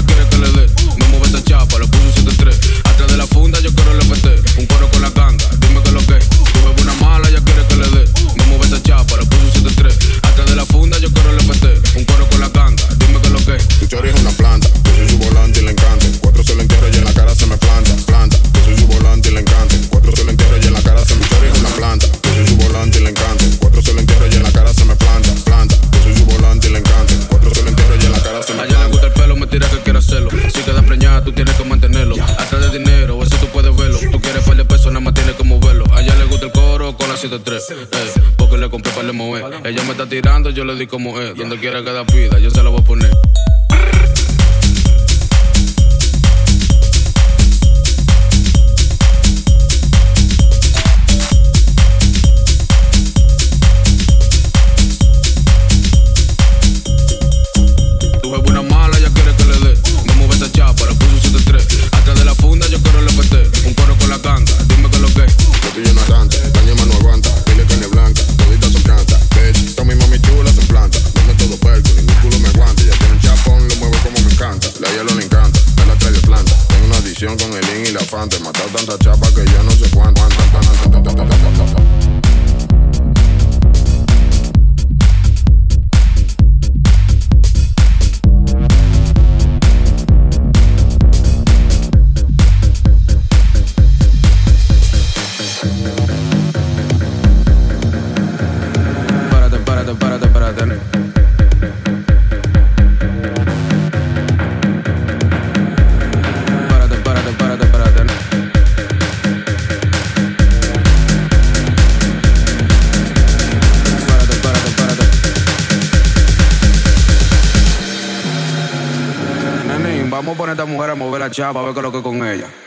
quiere que le dé. Me mueve esta chapa, le puse un 7-3. Atrás de la funda yo quiero el FT. Un coro con la ganga, dime que lo que. Tu bebé una mala, ya quiere que le dé. Me mueve esta chapa, le puse un 7-3. Atrás de la funda yo quiero el FT. Un coro con la ganga, dime que lo que. Tu chori es una planta, yo soy su volante y le encanta. Cuatro se lo entierro y en la cara se me planta. Yo soy su volante y le encanta. Cuatro se lo entierro y en la cara se me. Tu chori es una planta, yo soy su volante y le encanta. Cuatro se lo entierro y en la cara se me planta. Yo soy su volante y le encanta. Cuatro se lo entierro y en la cara se me planta. A ella le gusta el pelo, me tira que quiere hacerlo. Si queda preñada, tú tienes que mantenerlo. Hasta de dinero, eso tú puedes verlo. Tú quieres par de pesos, nada más tienes que moverlo. A ella le gusta el coro con la 7-3. Porque le compré para le mover. Ella me está tirando, yo le di como es. Donde quiera que da pida, yo se la voy a poner. Tu bebé una mala, ya quiere que le dé. Me mueve esta chapa, le puse un 7-3. Atrás de la funda yo quiero el FT. Un coro con la ganga, dime que lo que. Yo estoy una tanta, la ñema no aguanta. Dile carne blanca, toditas son plantas. Bitch, toda mi mami chula se planta. Dame todo perco, ni mi culo me aguanta. Ya tiene un chapón, lo mueve como me encanta. La hielo le encanta, me la trae de planta. Tengo una adicción con el in y la fanta. He matado tanta chapa que ya no sé cuánto. Párate. Párate. Nenín, vamos a poner a esta mujer a mover la chapa, a ver qué es lo que con ella.